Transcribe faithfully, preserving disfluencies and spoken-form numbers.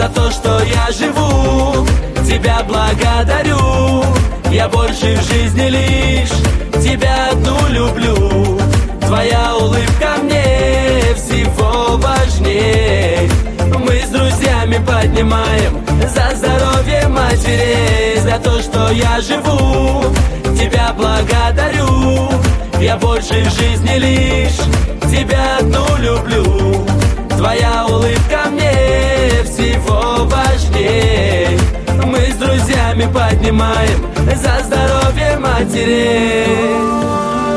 то, что я живу, тебя благодарю. Я больше в жизни лишь тебя одну люблю. Твоя улыбка мне всего важней. Мы с друзьями поднимаем за здоровье матерей. За то, что я живу, тебя благодарю. Я больше в жизни лишь тебя одну люблю. Твоя улыбка мне всего важней. Мы с друзьями поднимаем за здоровье матерей.